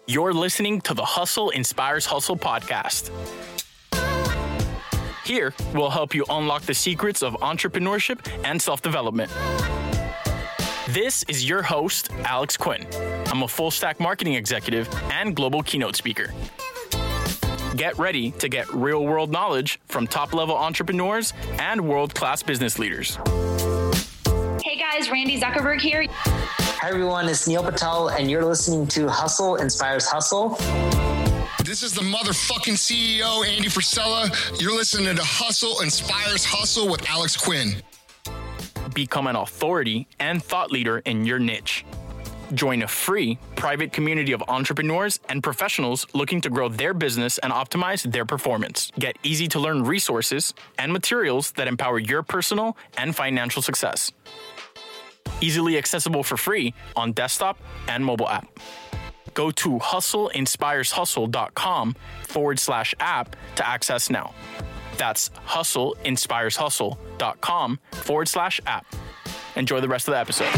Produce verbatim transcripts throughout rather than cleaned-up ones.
You're listening to the Hustle Inspires Hustle podcast. Here, we'll help you unlock the secrets of entrepreneurship and self-development. This is your host, Alex Quinn. I'm a full-stack marketing executive and global keynote speaker. Get ready to get real-world knowledge from top-level entrepreneurs and world-class business leaders. Hey guys, Randy Zuckerberg here. Hi everyone, it's Neil Patel, and you're listening to Hustle Inspires Hustle. This is the motherfucking C E O, Andy Frisella. You're listening to Hustle Inspires Hustle with Alex Quinn. Become an authority and thought leader in your niche. Join a free private community of entrepreneurs and professionals looking to grow their business and optimize their performance. Get easy to learn resources and materials that empower your personal and financial success. Easily accessible for free on desktop and mobile app. Go to hustleinspireshustle.com forward slash app to access now. That's hustleinspireshustle.com forward slash app. Enjoy the rest of the episode.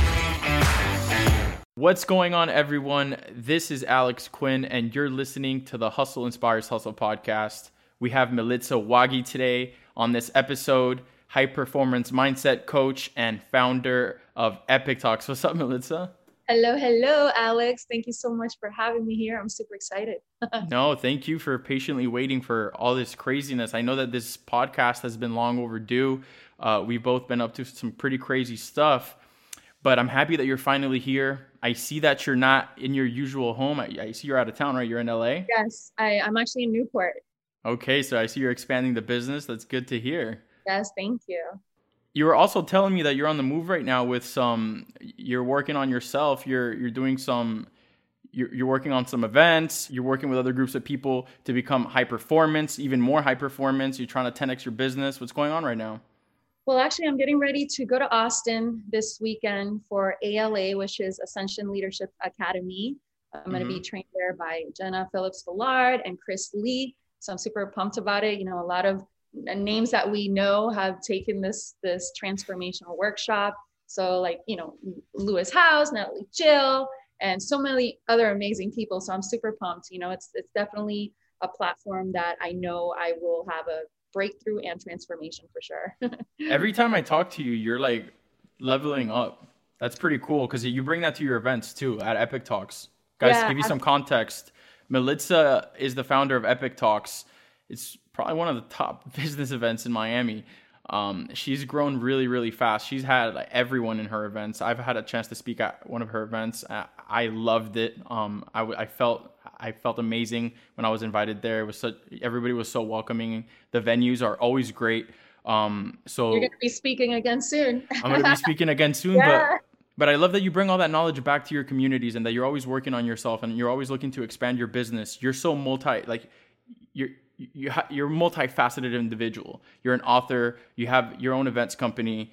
What's going on, everyone? This is Alex Quinn, and you're listening to the Hustle Inspires Hustle podcast. We have Melissa Wagi today on this episode, high performance mindset coach and founder of Epic Talks. What's up, Melissa? Hello, hello, Alex. Thank you so much for having me here. I'm super excited. No, thank you for patiently waiting for all this craziness. I know that this podcast has been long overdue. Uh, we've both been up to some pretty crazy stuff, but I'm happy that you're finally here. I see that you're not in your usual home. I, I see you're out of town, right? You're in L A? Yes, I, I'm actually in Newport. Okay, so I see you're expanding the business. That's good to hear. Yes, thank you. You were also telling me that you're on the move right now with some, you're working on yourself. You're you're doing some, you're, you're working on some events. You're working with other groups of people to become high performance, even more high performance. You're trying to ten X your business. What's going on right now? Well, actually, I'm getting ready to go to Austin this weekend for A L A, which is Ascension Leadership Academy. I'm mm-hmm. going to be trained there by Jenna Phillips-Villard and Chris Lee. So I'm super pumped about it. You know, a lot of names that we know have taken this this transformational workshop. So like, you know, Lewis House, Natalie Jill, and so many other amazing people. So I'm super pumped. You know, it's it's definitely a platform that I know I will have a breakthrough and transformation for sure. Every time I talk to you, you're like leveling up. That's pretty cool because you bring that to your events too at Epic Talks. Guys, yeah, to give you some context, Melissa is the founder of Epic Talks. It's probably one of the top business events in Miami. Um, she's grown really, really fast. She's had like, everyone in her events. I've had a chance to speak at one of her events. I, I loved it. Um, I, I felt I felt amazing when I was invited there. It was such, everybody was so welcoming. The venues are always great. Um, so you're going to be speaking again soon. I'm going to be speaking again soon, yeah. but but I love that you bring all that knowledge back to your communities and that you're always working on yourself and you're always looking to expand your business. You're so multi, like you're you ha- you're a multifaceted individual. You're an author. You have your own events company.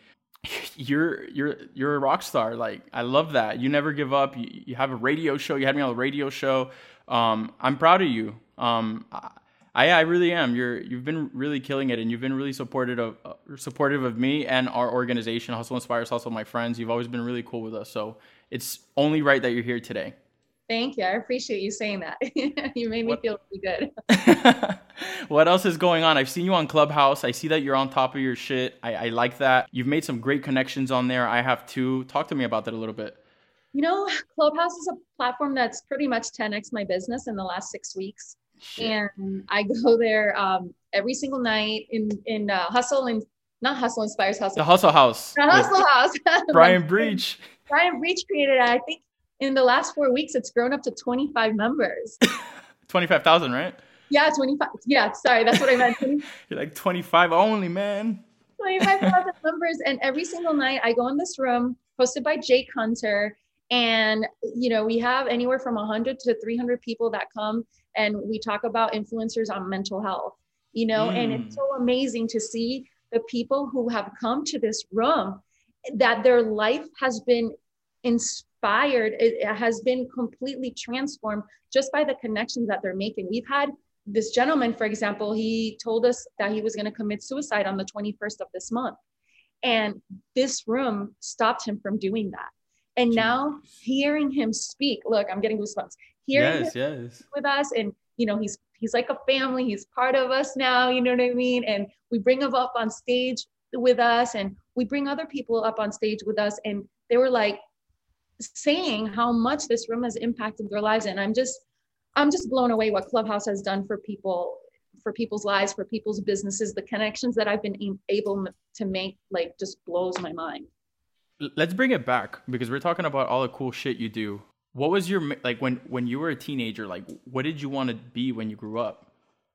You're you're you're a rock star. Like I love that. You never give up. You, you have a radio show. You had me on a radio show. Um, I'm proud of you. Um, I I really am. You're you've been really killing it, and you've been really supportive of uh, supportive of me and our organization, Hustle Inspires Hustle. My friends, you've always been really cool with us. So it's only right that you're here today. Thank you. I appreciate you saying that. You made me what, feel really good. What else is going on? I've seen you on Clubhouse. I see that you're on top of your shit. I, I like that. You've made some great connections on there. I have too. Talk to me about that a little bit. You know, Clubhouse is a platform that's pretty much ten X my business in the last six weeks. Shit. And I go there um, every single night in, in uh, Hustle and not Hustle Inspires Hustle. The Hustle House. The Hustle House. Brian Breach. Brian Breach created it. I think in the last four weeks, it's grown up to twenty-five members. twenty-five thousand, right? Yeah, twenty-five. Yeah, sorry. That's what I meant. You're like twenty-five only, man. twenty-five thousand members. And every single night I go in this room hosted by Jake Hunter. And, you know, we have anywhere from one hundred to three hundred people that come and we talk about influencers on mental health, you know, mm. and it's so amazing to see the people who have come to this room that their life has been inspired. It has been completely transformed just by the connections that they're making. We've had this gentleman, for example, he told us that he was going to commit suicide on the twenty-first of this month. And this room stopped him from doing that. And Jeez. now hearing him speak, look, I'm getting goosebumps. Hearing yes, him yes. with us, and you know, he's he's like a family. He's part of us now. You know what I mean? And we bring him up on stage with us, and we bring other people up on stage with us. And they were like saying how much this room has impacted their lives. And I'm just, I'm just blown away what Clubhouse has done for people, for people's lives, for people's businesses. The connections that I've been able to make, like, just blows my mind. Let's bring it back, because we're talking about all the cool shit you do. What was your, like, when, when you were a teenager, like, what did you want to be when you grew up?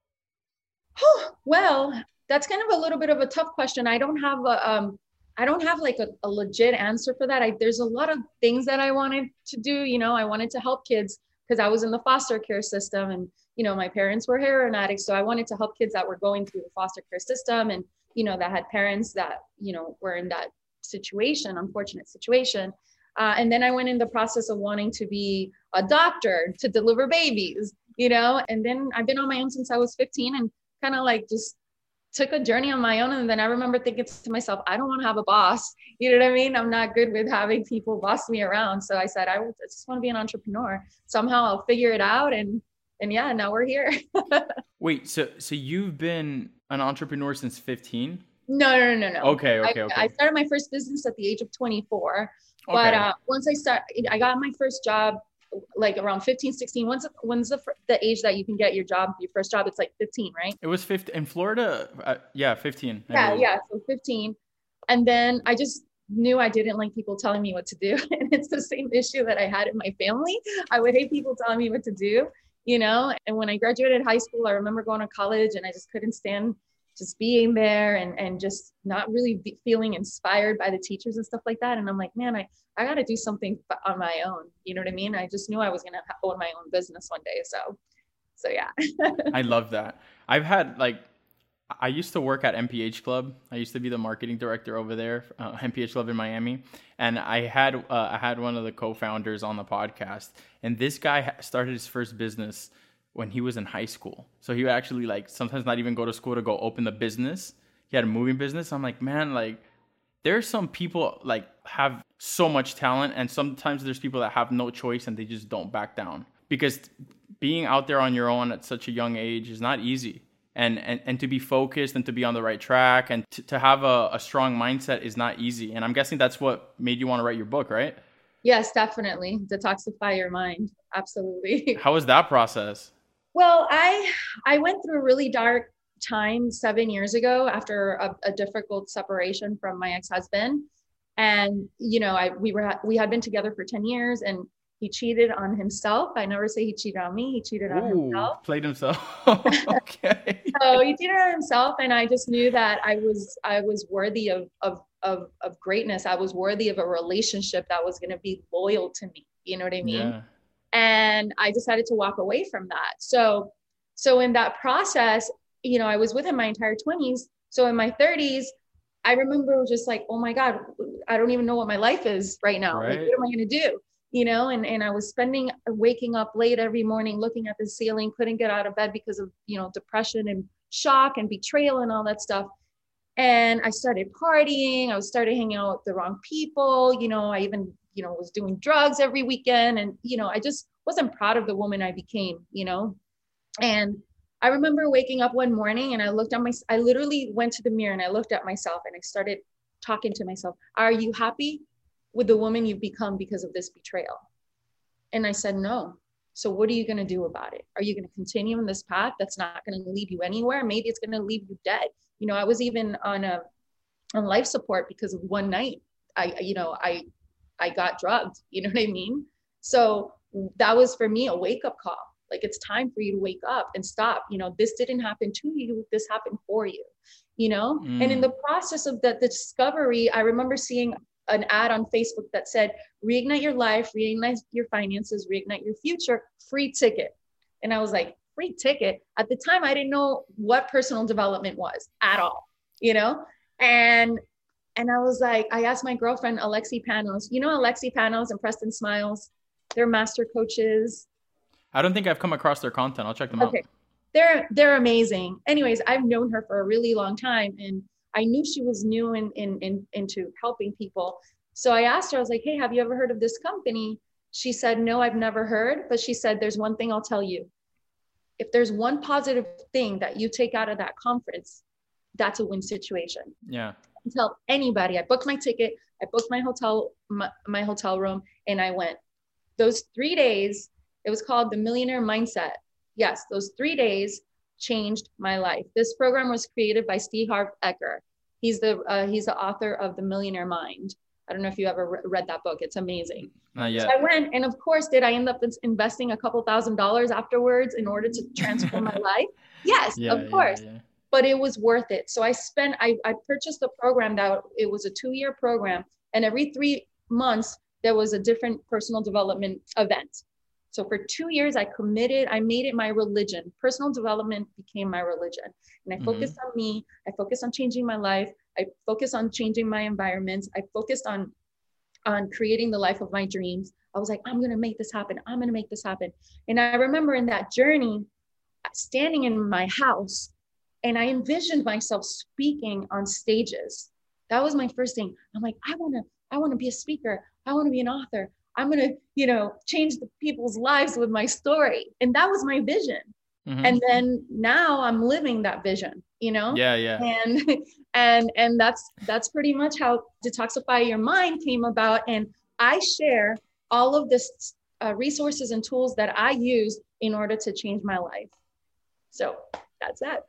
Well, that's kind of a little bit of a tough question. I don't have a, um, I don't have like a, a legit answer for that. I, there's a lot of things that I wanted to do. You know, I wanted to help kids because I was in the foster care system, and, you know, my parents were heroin addicts. So I wanted to help kids that were going through the foster care system, and, you know, that had parents that, you know, were in that situation, unfortunate situation. Uh, and then I went in the process of wanting to be a doctor to deliver babies, you know, and then I've been on my own since I was fifteen, and kind of like just took a journey on my own. And then I remember thinking to myself, I don't want to have a boss. You know what I mean? I'm not good with having people boss me around. So I said, I just want to be an entrepreneur. Somehow I'll figure it out. And, and yeah, now we're here. Wait, so, so you've been an entrepreneur since fifteen? No, no, no, no, no. Okay, okay, I, okay. I started my first business at the age of twenty-four. Okay. But uh, once I start, I got my first job like around fifteen, sixteen. When's, when's the, the age that you can get your job, your first job? It's like fifteen, right? It was fifteen in Florida. Uh, yeah, fifteen. Yeah, yeah. So fifteen. And then I just knew I didn't like people telling me what to do. And it's the same issue that I had in my family. I would hate people telling me what to do, you know? And when I graduated high school, I remember going to college and I just couldn't stand just being there and, and just not really be feeling inspired by the teachers and stuff like that. And I'm like, man, I, I got to do something on my own. You know what I mean? I just knew I was going to own my own business one day. So, so yeah. I love that. I've had like, I used to work at M P H Club. I used to be the marketing director over there, uh, M P H Club in Miami. And I had, uh, I had one of the co-founders on the podcast, and this guy started his first business when he was in high school. So he would actually like sometimes not even go to school to go open the business. He had a moving business. I'm like, man, like there's some people like have so much talent, and sometimes there's people that have no choice and they just don't back down, because being out there on your own at such a young age is not easy. And and, and to be focused and to be on the right track and to, to have a, a strong mindset is not easy. And I'm guessing that's what made you want to write your book, right? Yes, definitely. Detoxify your mind. Absolutely. How was that process? Well, I I went through a really dark time seven years ago after a, a difficult separation from my ex-husband. And, you know, I we were we had been together for ten years, and he cheated on himself. I never say he cheated on me. He cheated on Ooh, himself. Played himself. Okay. So he cheated on himself, and I just knew that I was I was worthy of of of of greatness. I was worthy of a relationship that was going to be loyal to me. You know what I mean? Yeah. And I decided to walk away from that. So, so in that process, you know, I was with him my entire twenties. So in my thirties, I remember just like, oh my God, I don't even know what my life is right now. Right. Like, what am I going to do? You know, and, and I was spending, waking up late every morning, looking at the ceiling, couldn't get out of bed because of, you know, depression and shock and betrayal and all that stuff. And I started partying. I was started hanging out with the wrong people. You know, I even, you know, was doing drugs every weekend. And, you know, I just wasn't proud of the woman I became, you know. And I remember waking up one morning and I looked at my, I literally went to the mirror and I looked at myself and I started talking to myself. Are you happy with the woman you've become because of this betrayal? And I said, no. So what are you going to do about it? Are you going to continue in this path that's not going to lead you anywhere? Maybe it's going to leave you dead. You know, I was even on a on life support because of one night. I, you know, I I got drugged. You know what I mean? So that was for me a wake up call. Like, it's time for you to wake up and stop. You know, this didn't happen to you. This happened for you. You know, mm. And in the process of the, the discovery, I remember seeing an ad on Facebook that said, reignite your life, reignite your finances, reignite your future, free ticket. And I was like, free ticket? At the time, I didn't know what personal development was at all, you know? And, and I was like, I asked my girlfriend, Alexi Panos, you know, Alexi Panos and Preston Smiles, they're master coaches. I don't think I've come across their content. I'll check them okay. out. They're, they're amazing. Anyways, I've known her for a really long time, and I knew she was new in, in, in, into helping people. So I asked her, I was like, hey, have you ever heard of this company? She said, no, I've never heard. But she said, there's one thing I'll tell you. If there's one positive thing that you take out of that conference, that's a win situation. Yeah. I tell anybody, I booked my ticket, I booked my hotel, my, my hotel room, and I went. Those three days, it was called the Millionaire Mindset. Yes, those three days changed my life. This program was created by Steve Harv Eker. He's the uh, he's the author of The Millionaire Mind. I don't know if you ever re- read that book. It's amazing. Not yet. So I went, and of course, did I end up investing a couple thousand dollars afterwards in order to transform my life? Yes, Yeah, of course. Yeah, yeah. But it was worth it. So I spent, I, I purchased a program that it was a two-year program, and every three months there was a different personal development event. So for two years, I committed, I made it my religion. Personal development became my religion. And I mm-hmm. focused on me. I focused on changing my life. I focused on changing my environments. I focused on, on creating the life of my dreams. I was like, I'm going to make this happen. I'm going to make this happen. And I remember in that journey, standing in my house, and I envisioned myself speaking on stages. That was my first thing. I'm like, I want to, I want to be a speaker. I want to be an author. I'm going to, you know, change the people's lives with my story. And that was my vision. Mm-hmm. And then now I'm living that vision, you know? Yeah, yeah. And, and, and that's, that's pretty much how Detoxify Your Mind came about. And I share all of this uh, resources and tools that I use in order to change my life. So that's that.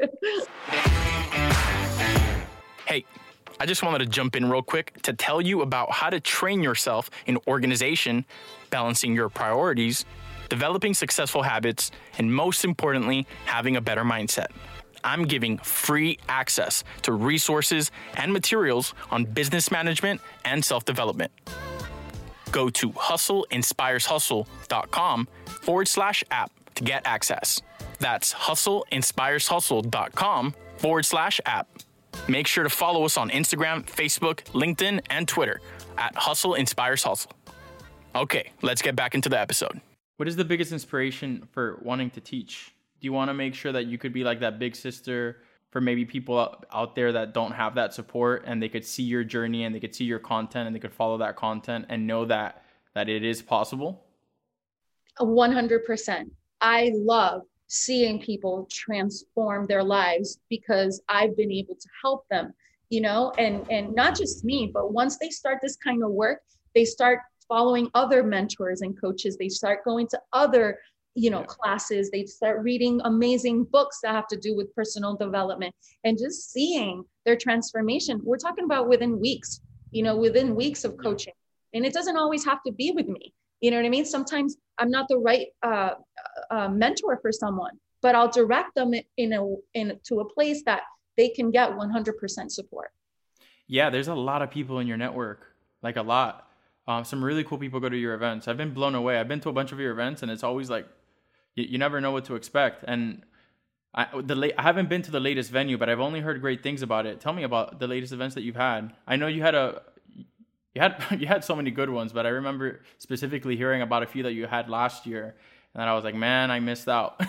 Hey, I just wanted to jump in real quick to tell you about how to train yourself in organization, balancing your priorities, developing successful habits, and most importantly, having a better mindset. I'm giving free access to resources and materials on business management and self-development. Go to hustleinspireshustle.com forward slash app to get access. That's hustleinspireshustle.com forward slash app. Make sure to follow us on Instagram, Facebook, LinkedIn, and Twitter at Hustle Inspires Hustle. Okay, let's get back into the episode. What is the biggest inspiration for wanting to teach? Do you want to make sure that you could be like that big sister for maybe people out there that don't have that support, and they could see your journey and they could see your content and they could follow that content and know that that it is possible? one hundred percent. I love seeing people transform their lives because I've been able to help them, you know, and, and not just me, but once they start this kind of work, they start following other mentors and coaches. They start going to other, you know, yeah. classes. They start reading amazing books that have to do with personal development and just seeing their transformation. We're talking about within weeks, you know, within weeks of coaching. And it doesn't always have to be with me. You know what I mean? Sometimes I'm not the right uh, uh, mentor for someone, but I'll direct them in a in to a place that they can get one hundred percent support. Yeah, there's a lot of people in your network, like a lot. Um, some really cool people go to your events. I've been blown away. I've been to a bunch of your events, and it's always like you, you never know what to expect. And I the la- I haven't been to the latest venue, but I've only heard great things about it. Tell me about the latest events that you've had. I know you had a You had you had so many good ones, but I remember specifically hearing about a few that you had last year, and I was like, man, I missed out.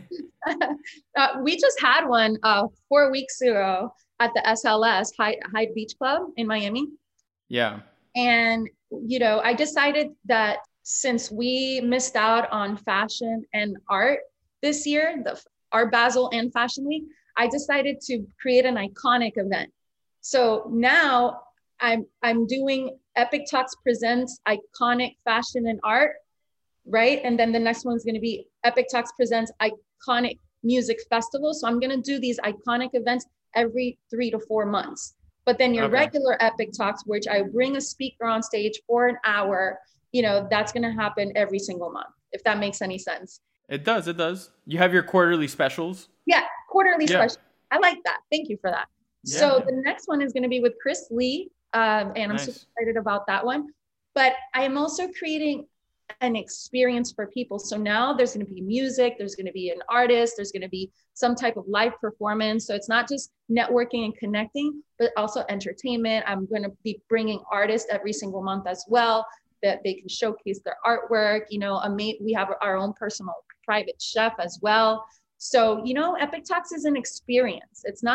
uh, we just had one uh, four weeks ago at the S L S Hyde, Hyde Beach Club in Miami. Yeah. And, you know, I decided that since we missed out on fashion and art this year, the Art Basel and Fashion Week, I decided to create an iconic event. So now I'm I'm doing Epic Talks Presents Iconic Fashion and Art, right? And then the next one's going to be Epic Talks Presents Iconic Music Festival. So I'm going to do these iconic events every three to four months. But then your okay. regular Epic Talks, which I bring a speaker on stage for an hour, you know, that's going to happen every single month, if that makes any sense. It does. It does. You have your quarterly specials. Yeah, quarterly yeah. specials. I like that. Thank you for that. Yeah. So the next one is going to be with Chris Lee. Um, and I'm nice. super excited about that one. But I am also creating an experience for people. So now there's going to be music, there's going to be an artist, there's going to be some type of live performance. So it's not just networking and connecting, but also entertainment. I'm going to be bringing artists every single month as well, that they can showcase their artwork. You know, ama- we have our own personal private chef as well. So, you know, Epic Talks is an experience. It's not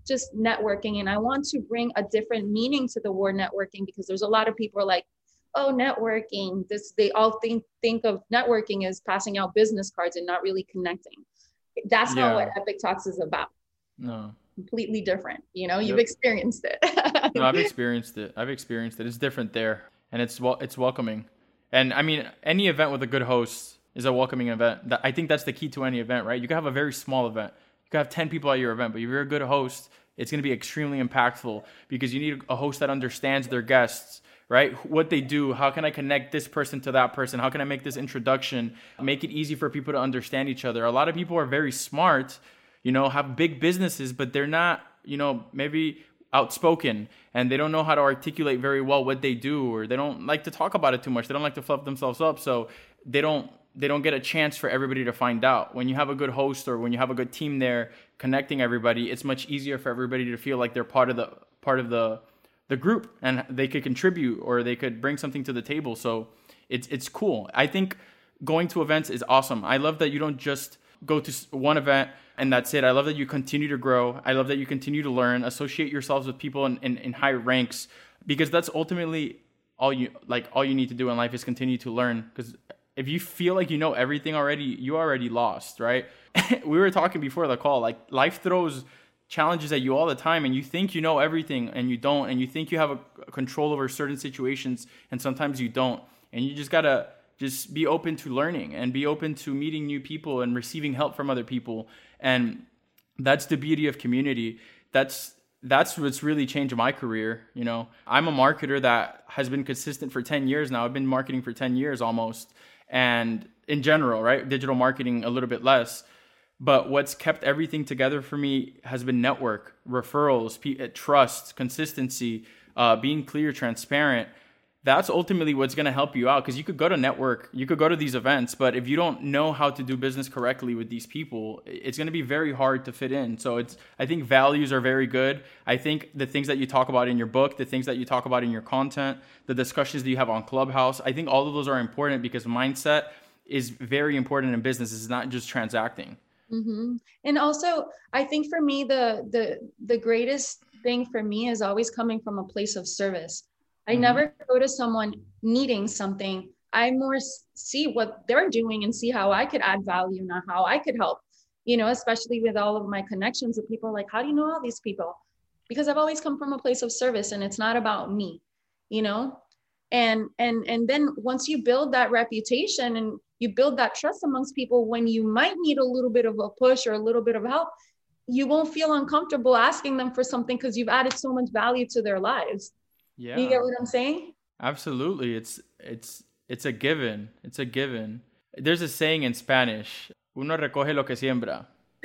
just networking. And I want to bring a different meaning to the word networking, because there's a lot of people are like, oh, networking, this, they all think, think of networking as passing out business cards and not really connecting. That's Yeah. not what Epic Talks is about. No. Completely different. You know, Yep. you've experienced it. No, I've experienced it. I've experienced it. It's different there, and it's wel- it's welcoming. And I mean, any event with a good host is a welcoming event. That, I think that's the key to any event, right? You can have a very small event. You can have ten people at your event, but if you're a good host, it's going to be extremely impactful, because you need a host that understands their guests, right? What they do, how can I connect this person to that person? How can I make this introduction? Make it easy for people to understand each other. A lot of people are very smart, you know, have big businesses, but they're not, you know, maybe outspoken, and they don't know how to articulate very well what they do, or they don't like to talk about it too much. They don't like to fluff themselves up. So they don't, they don't get a chance for everybody to find out. When you have a good host, or when you have a good team there connecting everybody, it's much easier for everybody to feel like they're part of the, part of the, the group, and they could contribute, or they could bring something to the table. So it's, it's cool. I think going to events is awesome. I love that you don't just go to one event and that's it. I love that you continue to grow. I love that you continue to learn, associate yourselves with people in, in, in high ranks, because that's ultimately all you, like all you need to do in life is continue to learn. Because if you feel like you know everything already, you already lost, right? We were talking before the call, like life throws challenges at you all the time, and you think you know everything and you don't, and you think you have a control over certain situations, and sometimes you don't. And you just gotta just be open to learning, and be open to meeting new people and receiving help from other people. And that's the beauty of community. That's that's what's really changed my career. You know, I'm a marketer that has been consistent for ten years now. I've been marketing for ten years almost. And in general, right? Digital marketing a little bit less. But what's kept everything together for me has been network, referrals, p- trust, consistency, uh, being clear, transparent. That's ultimately what's going to help you out, because you could go to network, you could go to these events, but if you don't know how to do business correctly with these people, it's going to be very hard to fit in. So it's, I think values are very good. I think the things that you talk about in your book, the things that you talk about in your content, the discussions that you have on Clubhouse, I think all of those are important, because mindset is very important in business. It's not just transacting. Mm-hmm. And also, I think for me, the the the greatest thing for me is always coming from a place of service. I mm-hmm. never go to someone needing something. I more see what they're doing and see how I could add value, not how I could help, you know, especially with all of my connections with people. Like, how do you know all these people? Because I've always come from a place of service, and it's not about me, you know? And, and, and then once you build that reputation and you build that trust amongst people, when you might need a little bit of a push or a little bit of help, you won't feel uncomfortable asking them for something, because you've added so much value to their lives. Yeah. You get what I'm saying? Absolutely. It's, it's, it's a given. It's a given. There's a saying in Spanish, uno recoge lo que siembra.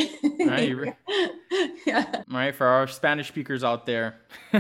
Right? Yeah. Right? For our Spanish speakers out there,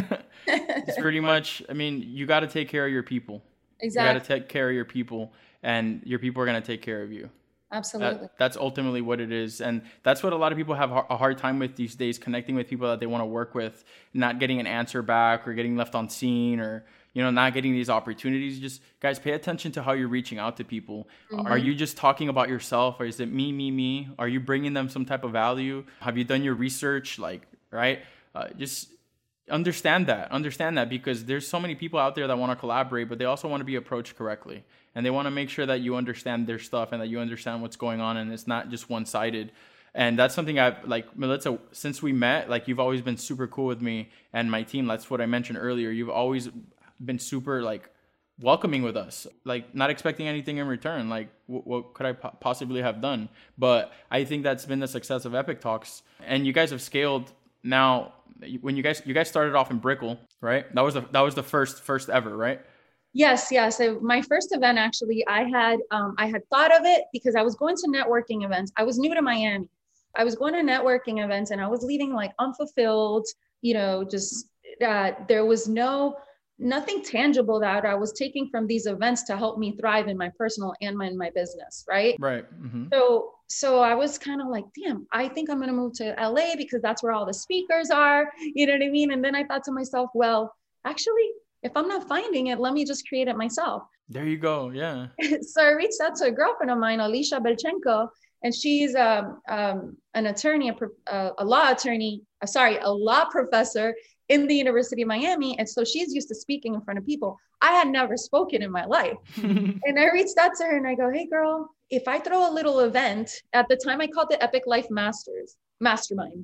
it's pretty much, I mean, you got to take care of your people. Exactly. You got to take care of your people, and your people are going to take care of you. Absolutely. That, that's ultimately what it is. And that's what a lot of people have a hard time with these days, connecting with people that they want to work with, not getting an answer back, or getting left on scene, or, you know, not getting these opportunities. Just, guys, pay attention to how you're reaching out to people. Mm-hmm. Are you just talking about yourself, or is it me, me, me? Are you bringing them some type of value? Have you done your research? Like, right? Uh, just understand that. Understand that, because there's so many people out there that want to collaborate, but they also want to be approached correctly. And they want to make sure that you understand their stuff, and that you understand what's going on, and it's not just one-sided. And that's something I've, like, Melissa, since we met, like, you've always been super cool with me and my team. That's what I mentioned earlier. You've always been super, like, welcoming with us, like, not expecting anything in return. Like, w- what could I po- possibly have done? But I think that's been the success of Epic Talks. And you guys have scaled now. When you guys, you guys started off in Brickell, right? That was the, that was the first, first ever, right? Yes, yes. So my first event, actually, I had um, I had thought of it because I was going to networking events. I was new to Miami. I was going to networking events, and I was leaving like unfulfilled. You know, just uh, there was no nothing tangible that I was taking from these events to help me thrive in my personal and my, in my business. Right. Right. Mm-hmm. So so I was kind of like, damn, I think I'm going to move to L A because that's where all the speakers are. You know what I mean? And then I thought to myself, well, actually, if I'm not finding it, let me just create it myself. There you go. Yeah. So I reached out to a girlfriend of mine, Alicia Belchenko, and she's um, um, an attorney, a, a law attorney uh, sorry, a law professor in the University of Miami. And so she's used to speaking in front of people. I had never spoken in my life. And I reached out to her and I go, hey girl, if I throw a little event, at the time I called it Epic Life Masters, Mastermind.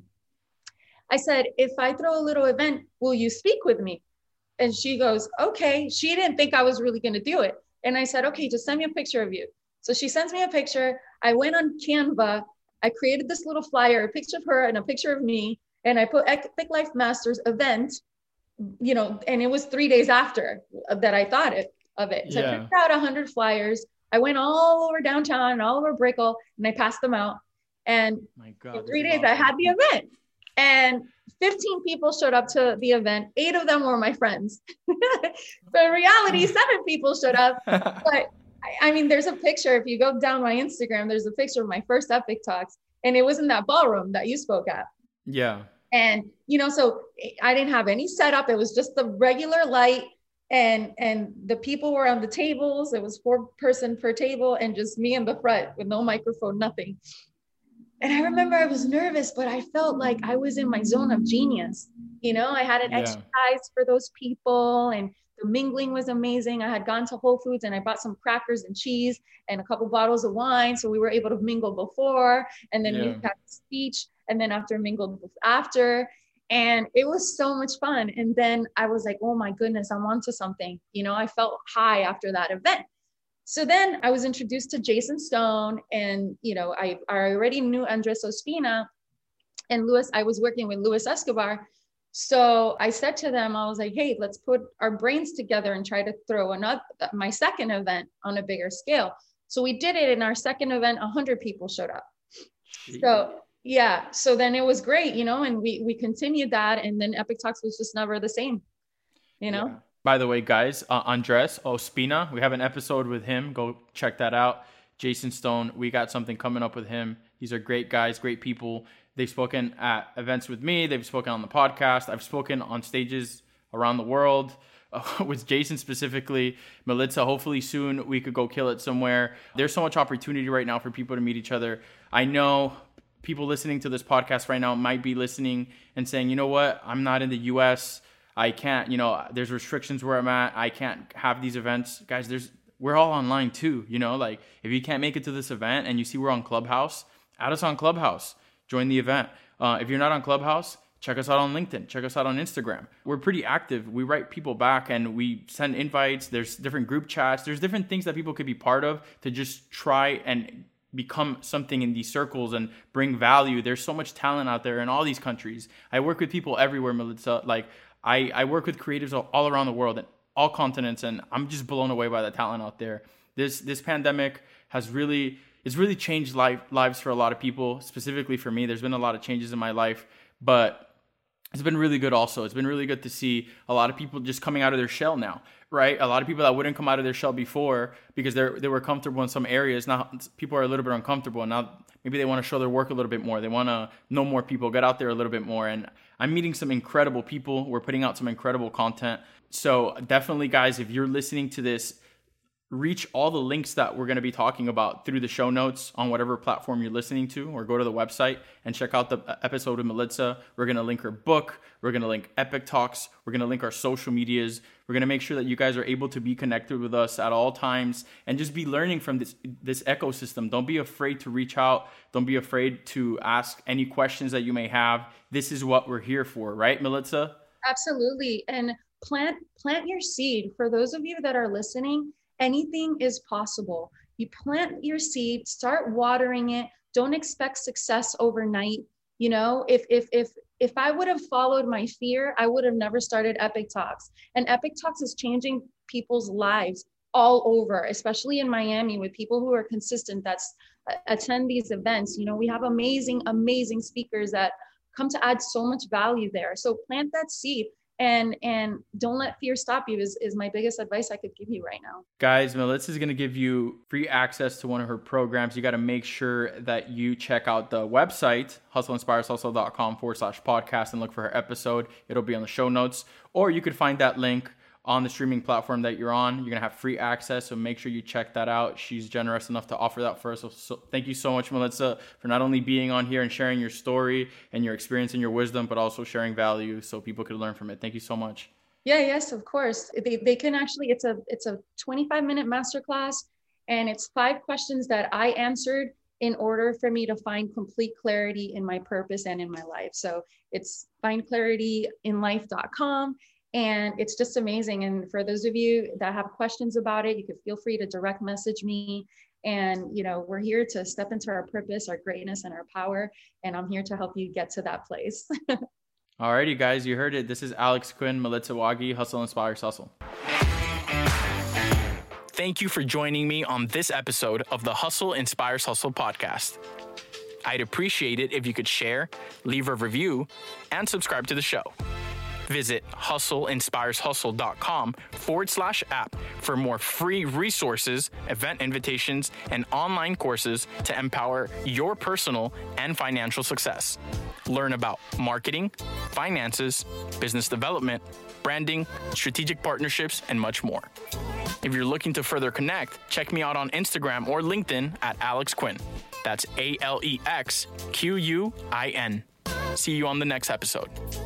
I said, if I throw a little event, will you speak with me? And she goes, okay. She didn't think I was really going to do it. And I said, okay, just send me a picture of you. So she sends me a picture. I went on Canva. I created this little flyer, a picture of her and a picture of me. And I put Epic Life Masters event, you know, and it was three days after that I thought it, of it. So yeah. I printed out a hundred flyers. I went all over downtown and all over Brickell and I passed them out. And My God, in three days awesome. I had the event. And fifteen people showed up to the event. Eight of them were my friends. But in reality, seven people showed up. But I, I mean, there's a picture. If you go down my Instagram, there's a picture of my first Epic Talks. And it was in that ballroom that you spoke at. Yeah. And, you know, so I didn't have any setup. It was just the regular light. And, and the people were on the tables. It was four person per table and just me in the front with no microphone, nothing. And I remember I was nervous, but I felt like I was in my zone of genius. You know, I had an yeah. exercise for those people and the mingling was amazing. I had gone to Whole Foods and I bought some crackers and cheese and a couple bottles of wine. So we were able to mingle before, and then yeah. we got the speech, and then after mingled after. And it was so much fun. And then I was like, oh my goodness, I'm onto something. You know, I felt high after that event. So then I was introduced to Jason Stone, and, you know, I, I already knew Andres Ospina and Luis. I was working with Luis Escobar. So I said to them, I was like, hey, let's put our brains together and try to throw another, my second event on a bigger scale. So we did it. In our second event, one hundred people showed up. Jeez. So yeah, so then it was great, you know, and we, we continued that. And then Epic Talks was just never the same, you know? Yeah. By the way, guys, uh, Andres Ospina, we have an episode with him. Go check that out. Jason Stone, we got something coming up with him. These are great guys, great people. They've spoken at events with me. They've spoken on the podcast. I've spoken on stages around the world uh, with Jason specifically. Melitza, hopefully soon we could go kill it somewhere. There's so much opportunity right now for people to meet each other. I know people listening to this podcast right now might be listening and saying, you know what, I'm not in the U S. I can't, you know, there's restrictions where I'm at. I can't have these events. Guys, there's we're all online too, you know, like if you can't make it to this event and you see we're on Clubhouse, add us on Clubhouse. Join the event. Uh, if you're not on Clubhouse, check us out on LinkedIn. Check us out on Instagram. We're pretty active. We write people back and we send invites. There's different group chats. There's different things that people could be part of to just try and become something in these circles and bring value. There's so much talent out there in all these countries. I work with people everywhere, Melitza. Like I, I work with creatives all, all around the world and all continents, and I'm just blown away by the talent out there. This this pandemic has really it's really changed life, lives for a lot of people, specifically for me. There's been a lot of changes in my life, but it's been really good also. It's been really good to see a lot of people just coming out of their shell now, right? A lot of people that wouldn't come out of their shell before because they they were comfortable in some areas. Now people are a little bit uncomfortable, and now maybe they want to show their work a little bit more. They want to know more people, get out there a little bit more. And I'm meeting some incredible people. We're putting out some incredible content. So definitely, guys, if you're listening to this, reach all the links that we're going to be talking about through the show notes on whatever platform you're listening to, or go to the website and check out the episode with Melitza. We're going to link her book. We're going to link Epic Talks. We're going to link our social medias. We're going to make sure that you guys are able to be connected with us at all times and just be learning from this, this ecosystem. Don't be afraid to reach out. Don't be afraid to ask any questions that you may have. This is what we're here for, right, Melitza? Absolutely. And plant, plant your seed. For those of you that are listening, anything is possible. You plant your seed, start watering it. Don't expect success overnight. You know, if if if if I would have followed my fear, I would have never started Epic Talks. And Epic Talks is changing people's lives all over, especially in Miami, with people who are consistent that's uh, attend these events. You know, we have amazing, amazing speakers that come to add so much value there. So plant that seed. And and don't let fear stop you is, is my biggest advice I could give you right now. Guys, Melitza is going to give you free access to one of her programs. You got to make sure that you check out the website, hustle inspires hustle dot com forward slash podcast, and look for her episode. It'll be on the show notes. Or you could find that link on the streaming platform that you're on. You're going to have free access, so make sure you check that out. She's generous enough to offer that for us. So, so thank you so much, Melissa, for not only being on here and sharing your story and your experience and your wisdom, but also sharing value so people could learn from it. Thank you so much. Yeah, yes, of course. They they can actually, it's a it's a twenty-five minute masterclass, and it's five questions that I answered in order for me to find complete clarity in my purpose and in my life. So it's find clarity in life dot com. And it's just amazing. And for those of you that have questions about it, you can feel free to direct message me. And, you know, we're here to step into our purpose, our greatness, and our power. And I'm here to help you get to that place. Alrighty, guys, you heard it. This is Alex Quinn, Melissa Wagi, Hustle Inspires Hustle. Thank you for joining me on this episode of the Hustle Inspires Hustle podcast. I'd appreciate it if you could share, leave a review, and subscribe to the show. Visit hustleinspireshustle.com forward slash app for more free resources, event invitations, and online courses to empower your personal and financial success. Learn about marketing, finances, business development, branding, strategic partnerships, and much more. If you're looking to further connect, check me out on Instagram or LinkedIn at Alex Quinn. That's A L E X Q U I N. See you on the next episode.